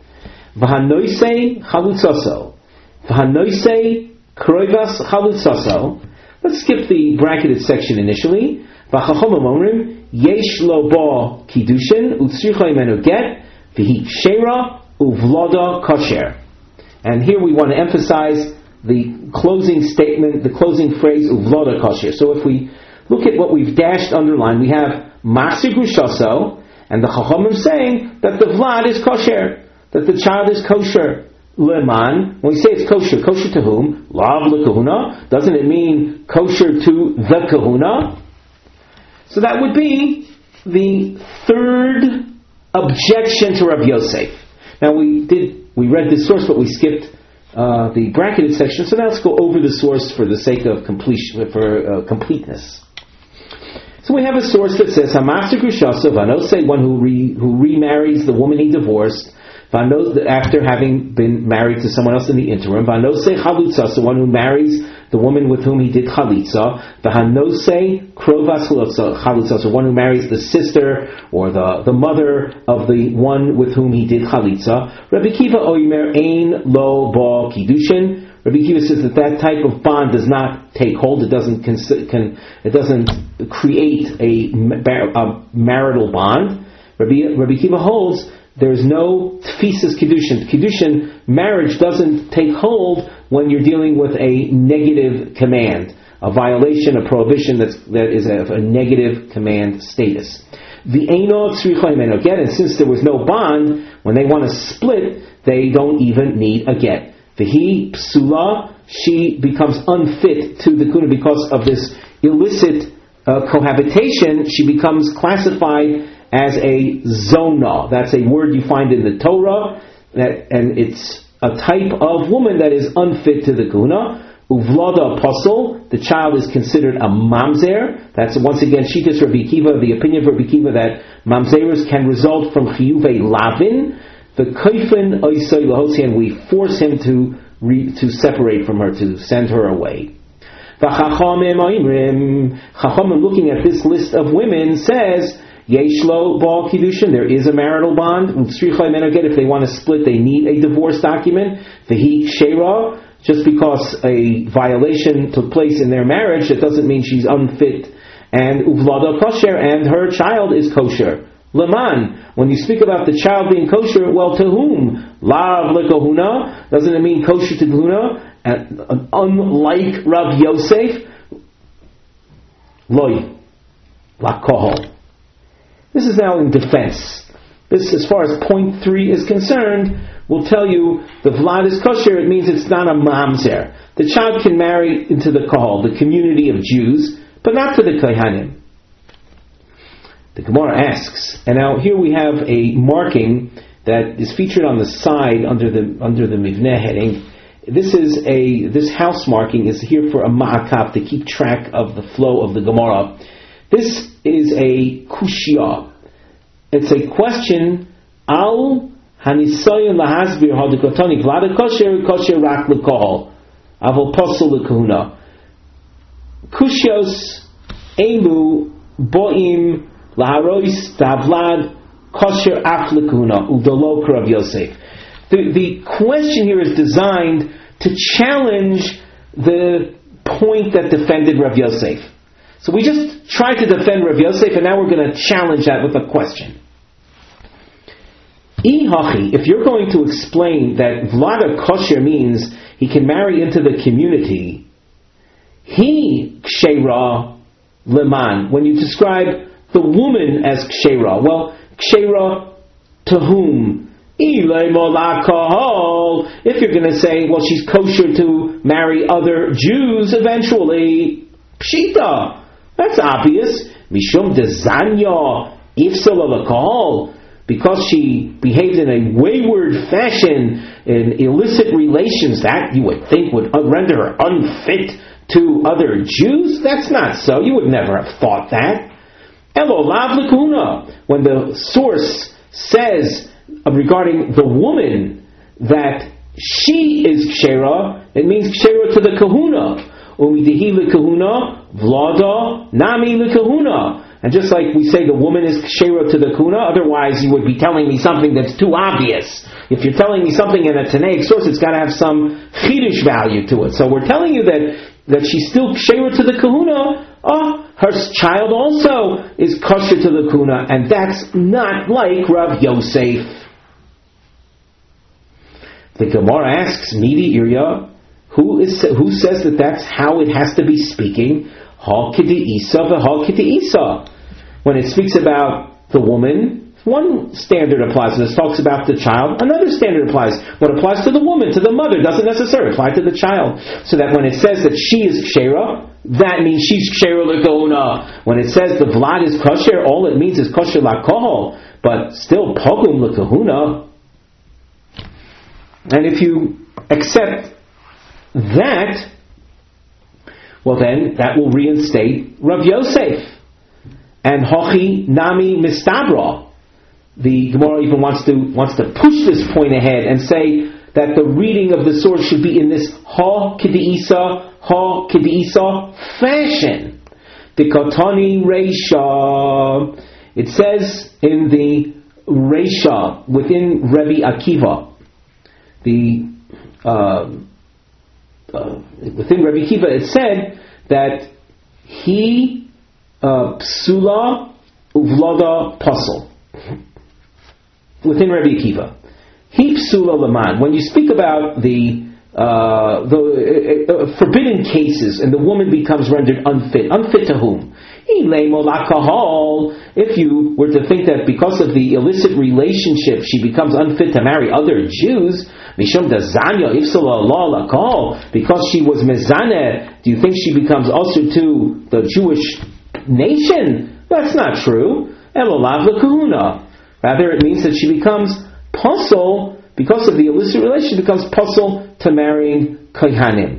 V'hanoisei chalutzaso. V'hanoisei kroivas chalutzaso. Let's skip the bracketed section initially. V'chachomim omrim yesh lo ba kiddushin utzricha imenu get v'hi sheira uvlada kosher. And here we want to emphasize the closing statement, the closing phrase uvlada kosher. So if we look at what we've dashed underlined, we have Machzir Grushaso, and the chachomim saying that the vlad is kosher, that the child is kosher. Leman, when we say it's kosher, kosher to whom? Lav lekahuna. Doesn't it mean kosher to the kahuna? So that would be the third objection to Rabbi Yosef. Now we read this source, but we skipped the bracketed section. So now let's go over the source for the sake of completeness. So we have a source that says Machzir Grushaso v'anosei, one who remarries the woman he divorced, after having been married to someone else in the interim. V'hanosei chalutza, one who marries the woman with whom he did chalitza. V'hanosei krovas chalutza, so one who marries the sister or the mother of the one with whom he did chalitza. Rabbi Kiva oimer ein lo ba kiddushin. Rabbi Kiva says that type of bond does not take hold. It doesn't create a marital bond. Rabbi Kiva holds there is no tfisas kiddushin. Kiddushin, marriage doesn't take hold when you're dealing with a negative command, a violation, a prohibition that is a negative command status. The eino tzricha imenu get, and since there was no bond, when they want to split, they don't even need a get. V'hi psula, she becomes unfit to the kuna because of this illicit cohabitation. She becomes classified as a zona. That's a word you find in the Torah, and it's a type of woman that is unfit to the kuna. Uvlada apostle, the child is considered a mamzer. That's once again Shitas Rabbi Kiva, the opinion of Rabbi Kiva that mamzerus can result from chiyuvei lavin. The kaifin oisai lahosi, and we force him to separate from her, to send her away. Chachamim looking at this list of women says, Yeshlo ba kiddushin, there is a marital bond. If they want to split, they need a divorce document. V'hi sheira, just because a violation took place in their marriage, that doesn't mean she's unfit. And uvlada kosher, and her child is kosher. Leman, when you speak about the child being kosher, well, to whom? Lav lekahuna, doesn't it mean kosher to kahuna? And unlike Rav Yosef, loy, lakohol. This is now in defense. This, as far as point 3 is concerned, will tell you the vlad is kosher. It means it's not a mamzer. The child can marry into the kahal, the community of Jews, but not to the kohanim. The Gemara asks, and now here we have a marking that is featured on the side under the mivneh heading. This house marking is here for a ma'akaf, to keep track of the flow of the Gemara. This is a kushya. It's a question. Al hanisayon lahasbir hadikotani vlada kosher rak l'kohol avol posel l'kahuna. Kushyos emu boim laharois davlad kosher af l'kahuna udolo Rav Yosef. The question here is designed to challenge the point that defended Rav Yosef. So we just tried to defend Rav Yosef, and now we're going to challenge that with a question. If you're going to explain that Vlada kosher means he can marry into the community, he kshera leman. When you describe the woman as kshera, well, kshera to whom? If you're going to say, well, she's kosher to marry other Jews eventually, pshita. That's obvious. Mishum dezanya ifsal alcohol. Because she behaved in a wayward fashion in illicit relations, that you would think would render her unfit to other Jews? That's not so. You would never have thought that. Elo lav lekuna. When the source says regarding the woman that she is kshera, it means kshera to the kahuna. Umidihi lekahuna, vlada nami lekahuna. And just like we say the woman is kshera to the kuna, otherwise you would be telling me something that's too obvious. If you're telling me something in a Tanaic source, it's got to have some chidush value to it. So we're telling you that she's still kshera to the kahuna. Her child also is kosher to the kuna, and that's not like Rav Yosef. The Gemara asks, Midi Irya, who says that that's how it has to be speaking? Ha kiti isa v'ha kiti isa. When it speaks about the woman, one standard applies. When it talks about the child, another standard applies. What applies to the woman, to the mother, doesn't necessarily apply to the child. So that when it says that she is kshera, that means she's kshera l'kahuna. When it says the vlad is kosher, all it means is kosher l'kohol, but still pogum l'kahuna. And if you accept that, well then, that will reinstate Rav Yosef. And Hochi Nami Mistabra. The Gemara even wants to push this point ahead and say that the reading of the source should be in this Ha K'di'isa fashion. Dikotani Reisha. It says in the Reisha, within Rebbe Akiva, within Rebbe Akiva, it said that he psula uvlada pasal. Within Rebbe Akiva, he psula leman. When you speak about the forbidden cases and the woman becomes rendered unfit to whom? If you were to think that because of the illicit relationship she becomes unfit to marry other Jews, because she was mezaneh, do you think she becomes also to the Jewish nation? That's not true. Rather, it means that she becomes pasul, because of the illicit relationship, becomes pasul to marrying kohanim.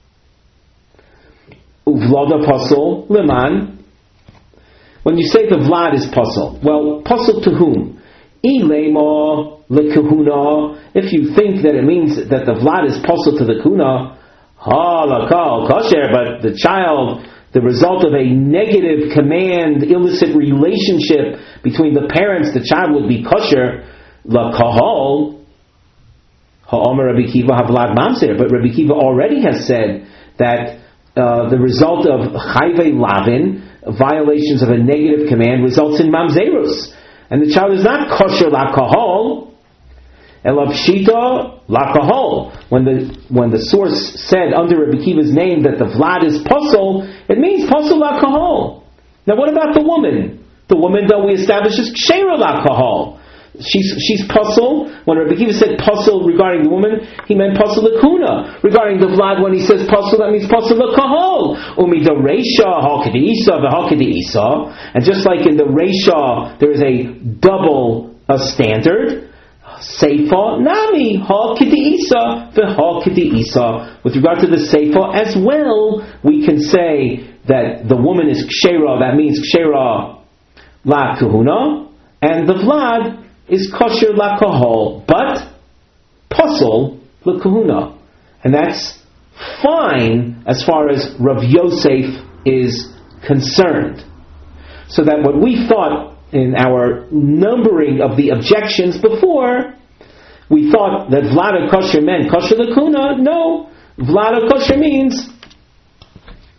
Uvlada pasul leman. When you say the vlad is pasul, well, pasul to whom? Ilema lekahuna. If you think that it means that the vlad is pasul to the kuna, halakal kosher, but the child, the result of a negative command, illicit relationship between the parents, the child would be kosher. Lakahal ha'omer Rabbi Kiva havlad mamzer. But Rabbi Kiva already has said that the result of chayvei lavin, violations of a negative command, results in mamzerus, and the child is not kosher lakahal. Elabshita lakahol. When the source said under Rabbi Kiva's name that the vlad is pasul, it means pasul lakahol. Now, what about the woman? The woman, though we establish, is kshera lakahol. She's pasul. When Rabbi Kiva said pasul regarding the woman, he meant pasul lakuna. Regarding the vlad, when he says pasul, that means pasul lakahol. Umida reisha hakedi isa v'hakedi isa. And just like in the reisha, there is a double standard. Seifa nami ha kiti isa v'ha kiti isa. With regard to the seifa as well, we can say that the woman is kshera. That means kshera la kahuna, and the vlad is kosher la kahol, but pasul la kahuna, and that's fine as far as Rav Yosef is concerned. So that what we thought in our numbering of the objections before, we thought that Vlada kosher meant kosher lakuna. No, Vlada kosher means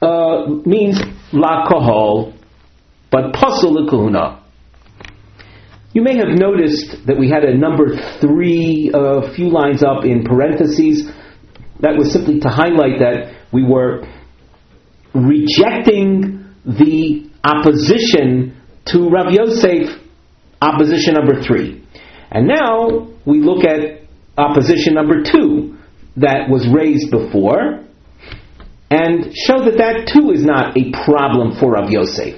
means la kohol, but pasul l'kahuna. You may have noticed that we had a number 3 a few lines up in parentheses. That was simply to highlight that we were rejecting the opposition to Rav Yosef, opposition number 3. And now we look at opposition number 2 that was raised before and show that that too is not a problem for Rav Yosef.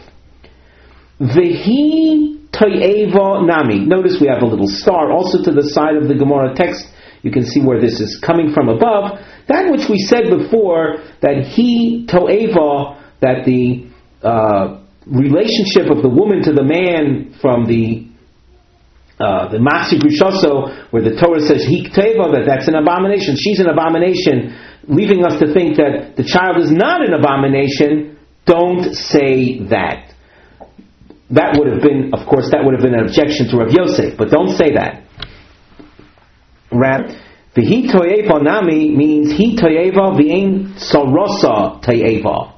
Vehi Toyeva Nami. Notice we have a little star also to the side of the Gemara text. You can see where this is coming from above. That which we said before, that he Toeva, that the relationship of the woman to the man from the Matzi Grushoso, where the Torah says he Toeva, that's an abomination. She's an abomination, leaving us to think that the child is not an abomination. Don't say that. That would have been, of course, an objection to Rav Yosef, but don't say that. V'hi toyeva nami means he toyeva v'ein sorosa toyeva.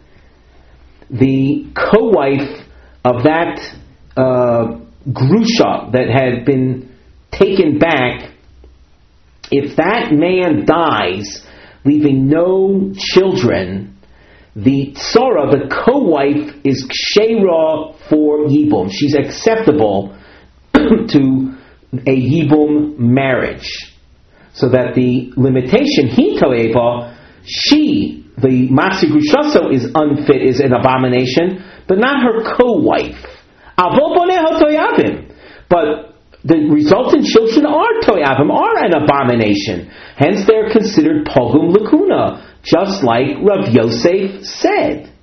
The co-wife of that grusha that had been taken back, if that man dies, leaving no children, the tzara, the co-wife, is kshera for yibum. She's acceptable to a yibum marriage. So that the limitation, he toeva, she, the matzi grushaso, is unfit, is an abomination, but not her co-wife. Avo boneha toyavim. But the resultant children are toyavim, are an abomination. Hence they are considered pogum lakuna, just like Rav Yosef said.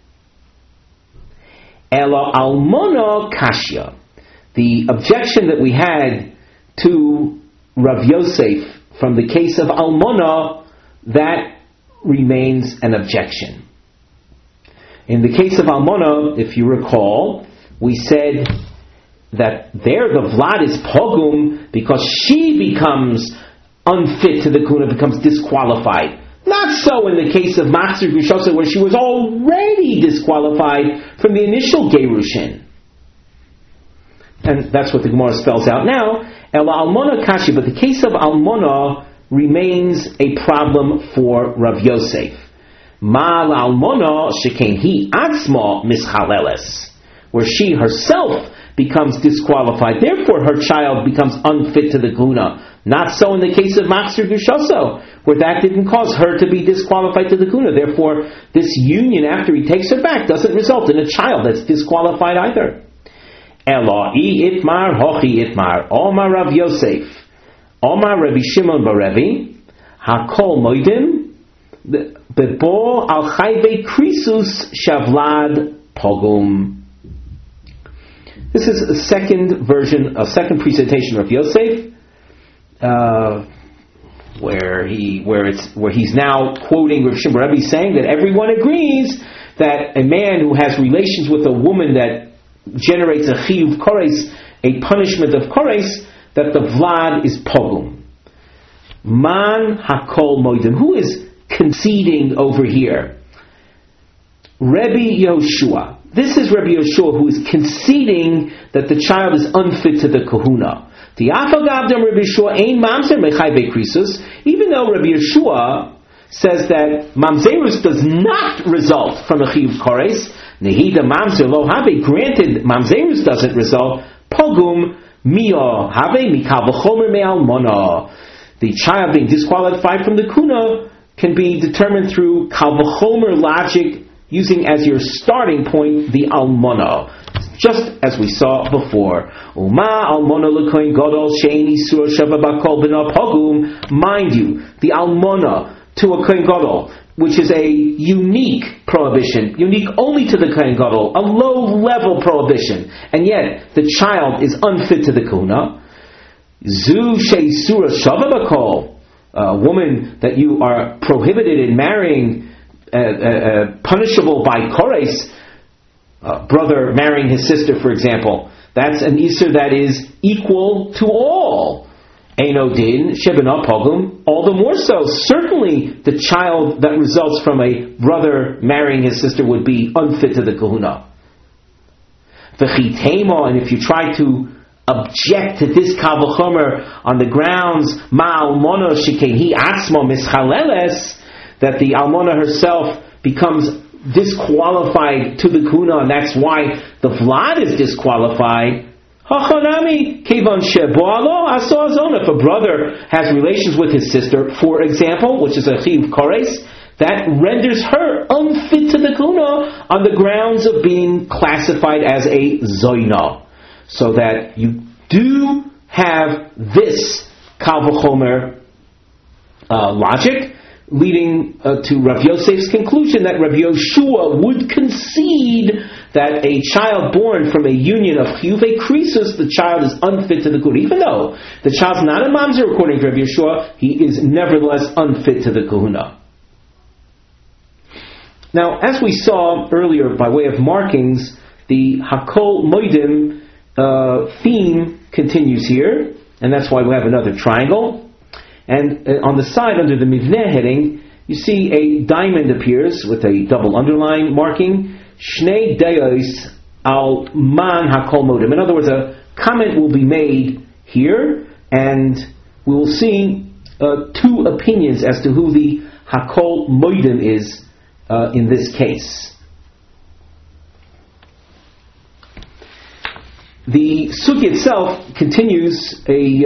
Ela almona kashya. The objection that we had to Rav Yosef from the case of almona, that remains an objection. In the case of almona, if you recall, we said that there the vlad is pogum because she becomes unfit to the kuna, becomes disqualified. Not so in the case of Machzir Grushosa, where she was already disqualified from the initial Gerushin. And that's what the Gemara spells out now. Ela almona kashi, but the case of almona remains a problem for Rav Yosef. Ma almona shekain hi atzma mischaleles, where she herself becomes disqualified. Therefore, her child becomes unfit to the guna. Not so in the case of Machzir Grushoso, where that didn't cause her to be disqualified to the guna. Therefore, this union after he takes her back doesn't result in a child that's disqualified either. Ela itmar hochi itmar Omar Rav Yosef Omar Rabbi Shimon Barevi Hakol Moedim Bebo Al Chayve Krisus Shavlad Pogum. This is a second version, a second presentation of Yosef, where he's now quoting Rav Shimon Barevi, saying that everyone agrees that a man who has relations with a woman that generates a chiyuv kores, a punishment of kores, that the vlad is pogum. Man hakol moedim. Who is conceding over here? Rabbi Yehoshua. This is Rabbi Yehoshua who is conceding that the child is unfit to the kahuna. Even though Rabbi Yehoshua says that mamzerus does not result from a chiyuv kores, nehida mamzer lo have, granted mamzerus doesn't result, pogum mio have mikal v'chomer me'almona. The child being disqualified from the kuna can be determined through kal v'chomer logic, using as your starting point the almona, just as we saw before. Uma almona l'kohen gadol she'ein isur shava bakol b'na pogum. Mind you, the almona to a kohen gadol, which is a unique prohibition, unique only to the kohen gadol, a low-level prohibition, and yet the child is unfit to the kahuna. Zu she'isura shava bakol, a woman that you are prohibited in marrying, punishable by kores, brother marrying his sister, for example. That's an isur that is equal to all. Eino din shebena pogum. All the more so, certainly the child that results from a brother marrying his sister would be unfit to the kahuna. V'chitema, and if you try to object to this kal v'chomer on the grounds ma'almona shikehi atzma mischaleles, that the almona herself becomes disqualified to the kahuna, and that's why the vlad is disqualified. Hachanami kevan sheboalo asazon. If a brother has relations with his sister, for example, which is a chiv kores, that renders her unfit to the kahuna on the grounds of being classified as a zoina. So that you do have this kal v'chomer logic, leading to Rav Yosef's conclusion that Rav Yoshua would concede that a child born from a union of chiyuvei krisus, the child is unfit to the kahuna. Even though the child's not a mamzer according to Rav Yoshua, he is nevertheless unfit to the kahuna. Now, as we saw earlier by way of markings, the Hakol Moedim theme continues here, and that's why we have another triangle. And on the side, under the Mivneh heading, you see a diamond appears with a double underline marking, Shnei Deos al Man Hakol Moedim. In other words, a comment will be made here, and we will see two opinions as to who the Hakol Moedim is in this case. The sugya itself continues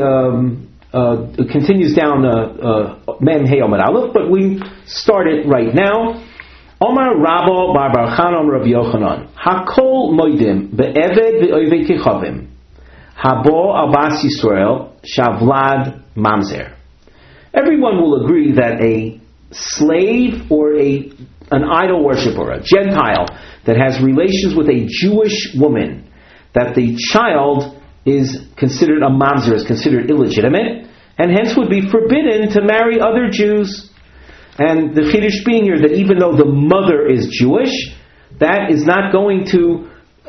continues down Mem Hey Amud Aleph, but we start it right now. Omar Rabba Bar Bar Chanam Rav Yochanan Hakol Moedim be'eved ve'oved kechavim Habo Abbas Yisrael Shavlad Mamzer. Everyone will agree that a slave or an idol worshiper, a Gentile that has relations with a Jewish woman, that the child is considered a mamzer, is considered illegitimate, and hence would be forbidden to marry other Jews. And the chiddush being here that even though the mother is Jewish, that is not going to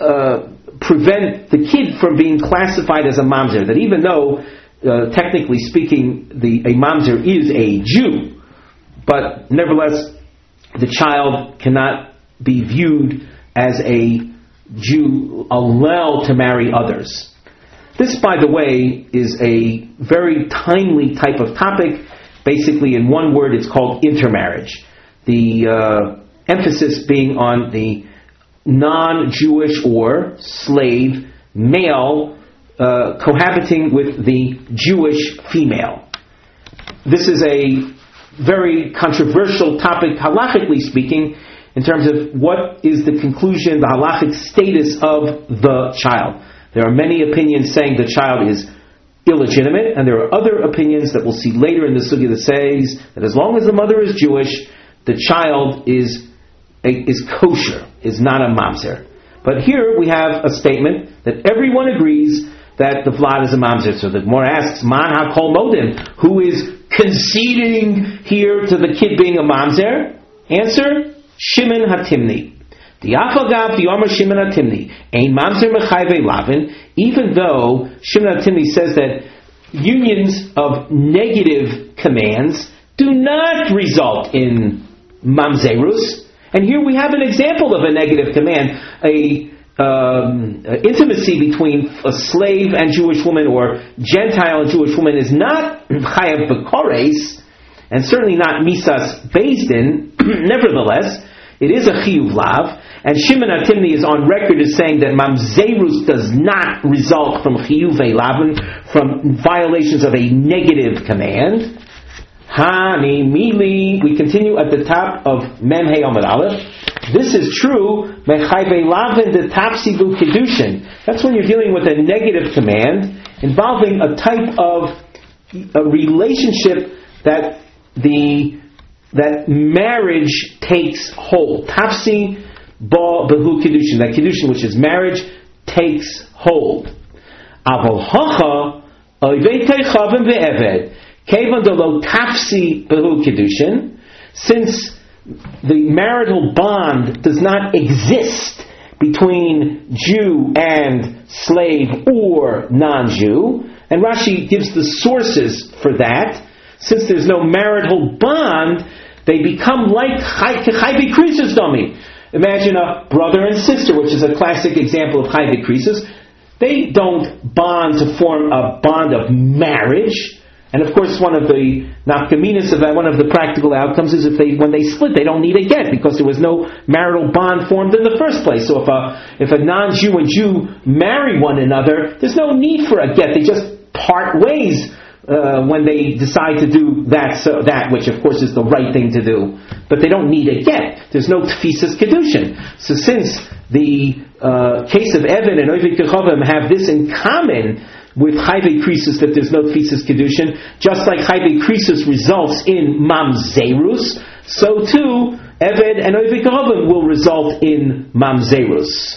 prevent the kid from being classified as a mamzer. That even though, technically speaking, a mamzer is a Jew, but nevertheless, the child cannot be viewed as a Jew allowed to marry others. This, by the way, is a very timely type of topic. Basically, in one word, it's called intermarriage. The emphasis being on the non-Jewish or slave male cohabiting with the Jewish female. This is a very controversial topic, halachically speaking, in terms of what is the conclusion, the halachic status of the child. There are many opinions saying the child is illegitimate, and there are other opinions that we'll see later in the sugya that says that as long as the mother is Jewish, the child is kosher, is not a mamzer. But here we have a statement that everyone agrees that the vlad is a mamzer. So the Gemara asks, Man hakol modim, who is conceding here to the kid being a mamzer? Answer, Shimon HaTimni. The Afagav, the Omer Shimon HaTimni, Ein Mamzer Mechayve Lavin, even though Shimon HaTimni says that unions of negative commands do not result in Mamzerus, and here we have an example of a negative command, intimacy between a slave and Jewish woman or Gentile and Jewish woman is not Chayav B'Kores, and certainly not Misas Bezdin. Nevertheless, it is a Chiyuv Lav, and Shimon HaTimni is on record as saying that Mamzerus does not result from Chiyuvei Lavin, from violations of a negative command. Hani Mili, we continue at the top of Mem Hey Amud Aleph. This is true, Mechayvei Lavin de Tapsivu Kedushin. That's when you're dealing with a negative command involving a type of a relationship that marriage takes hold. Tapsi ba behu kedushin. That kedushin, which is marriage, takes hold. Aval hacha oivei teichavim ve'eved kevan delo tapsi behu kedushin. Since the marital bond does not exist between Jew and slave or non-Jew. And Rashi gives the sources for that. Since there's no marital bond, they become like chayve krisus domi. Imagine a brother and sister, which is a classic example of chayve krisus. They don't bond to form a bond of marriage. And of course, one of the nafkaminas of that, one of the practical outcomes is when they split, they don't need a get because there was no marital bond formed in the first place. So if a non-Jew and Jew marry one another, there's no need for a get. They just part ways when they decide to do that, which of course is the right thing to do. But they don't need a get. There's no tfisas kedushin. So since the case of Evan and Oved Kechavim have this in common with chayve krisus, that there's no tfisas kedushin, just like chayve krisus results in mamzerus, so too Eved and Oved Kechavim will result in mamzerus.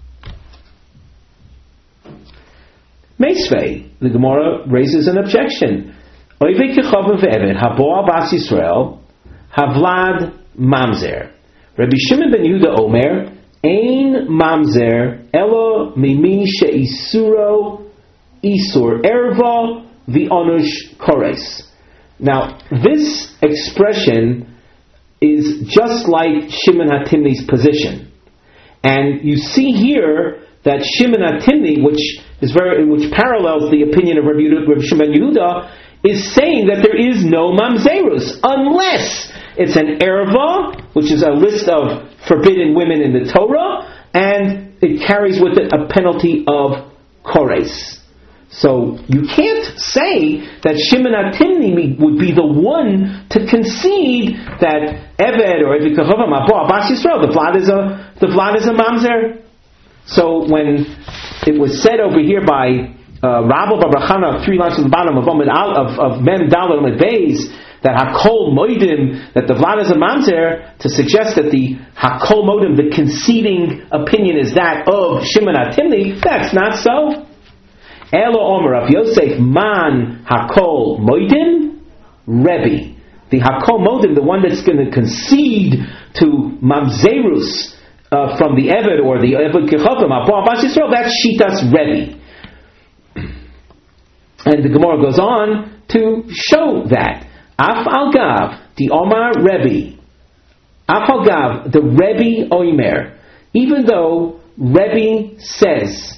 Meisvei, the Gemara raises an objection. Oved Kechavim ve'Eved haboa bas Yisrael havlad mamzer. Rabbi Shimon ben Yehuda Omer ein mamzer elo mimi she'isuro isur erva v'onush kores. Now, this expression is just like Shimon HaTimni's position, and you see here that Shimon HaTimni, which parallels the opinion of Rabbi Shimon Yehuda, is saying that there is no mamzerus unless it's an erva, which is a list of forbidden women in the Torah, and it carries with it a penalty of kores. So you can't say that Shimon HaTimni would be the one to concede that Eved or Eved Kechavim Bas Yisrael, the vlad is a mamzer. So when it was said over here by Rabbi Babrachana, 3 lines from the bottom of Mem Daled Amud Beis, that Hakol Moedim, that the vlad is a mamzer, to suggest that the Hakol Moedim, the conceding opinion, is that of Shimon HaTimni, that's not so. Elo Omer Rav Yosef Man Hakol Moedim Rebbe. The Hakol Moedim, the one that's going to concede to mamzerus from the Eved or the Eved Kechavim Apo Bas Yisrael, that's Shitas Rebbe. And the Gemara goes on to show that Af Al Gav the Omar Rebbe, Af Al Gav the Rebbe Omer, even though Rebbe says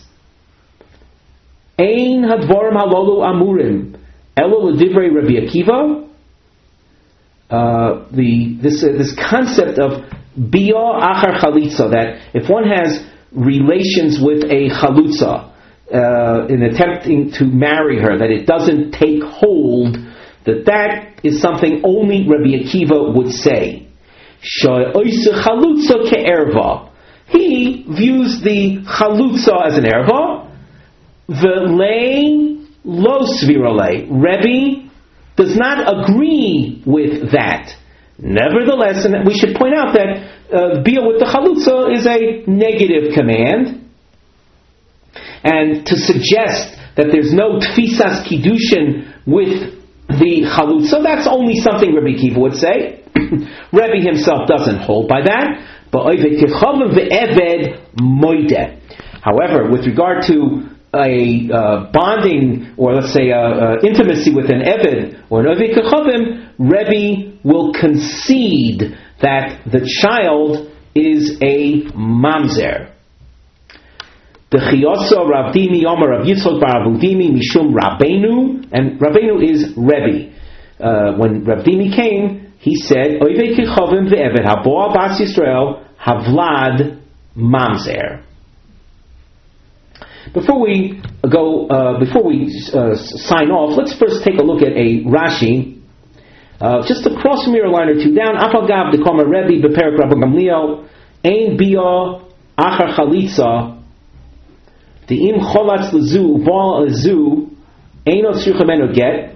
Ein hadvarim halolu amurim elo l'divrei Rabbi Akiva. This concept of bia achar chalitza, that if one has relations with a chalutza in attempting to marry her, that it doesn't take hold, that is something only Rabbi Akiva would say. She'oise chalutza ke'erva. He views the chalutza as an erva. V'lei lo svirole. Rebbe does not agree with that. Nevertheless, and we should point out that bia with the chalutza is a negative command, and to suggest that there's no tfisas kiddushin with the chalutza, that's only something Rabbi Akiva would say. Rebbe himself doesn't hold by that. But Oved Kechavim ve'Eved moide. However, with regard to a bonding, or let's say intimacy with an Eved or an Oved Kechavim, Rebbe will concede that the child is a mamzer. The Chiyotzo Rav Dimi Omer Rav Yitzchok Bar Avudimi Mishum Rabbeinu, and Rabbeinu is Rebbe. When Rav Dimi came, he said, Oved Kechavim ve'Eved haboa bas Yisrael havlad mamzer. Before we sign off, let's first take a look at a Rashi. Just a cross from your line or two down. Afagav de Koma Rebbe beperik Rabbi Gamliel ein bia achar chalitza the im cholatz lezu bal lezu ein otzricha meno get.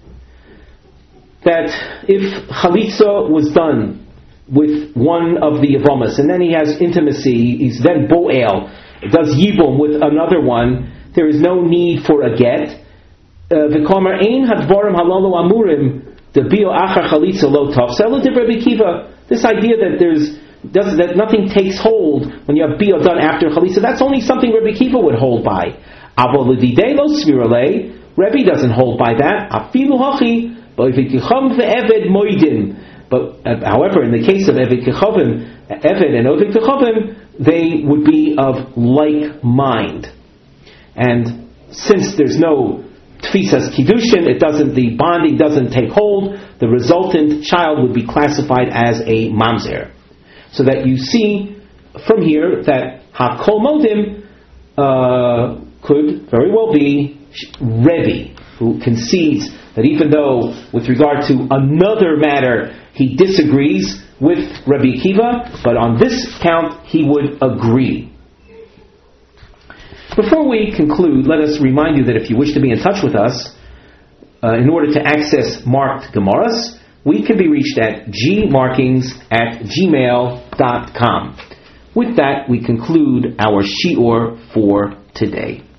That if chalitza was done with one of the Yavamas, and then he has intimacy, he's then boel, does yibum with another one, there is no need for a get. V'komer ein hadvarim halalo amurim the bio achar chalitza lo tafselu de Rabbi Akiva. This idea that there's that nothing takes hold when you have Bia done after Chalisa. That's only something Rabbi Kiva would hold by. Avo l'didei lo svirale. Rebbe doesn't hold by that. Afilu hachi, but if it kicham ve'eved moidim. But however, in the case of Eved Kechavim, Eved and Oved Kechavim, they would be of like mind. And since there's no Tfisas Kiddushin, the bonding doesn't take hold, the resultant child would be classified as a mamzer. So that you see from here that Hakol Modim could very well be Rebbe, who concedes that even though with regard to another matter he disagrees with Rabbi Akiva, but on this count he would agree. Before we conclude, let us remind you that if you wish to be in touch with us, in order to access marked Gemaras, we can be reached at gmarkings@gmail.com. With that, we conclude our shiur for today.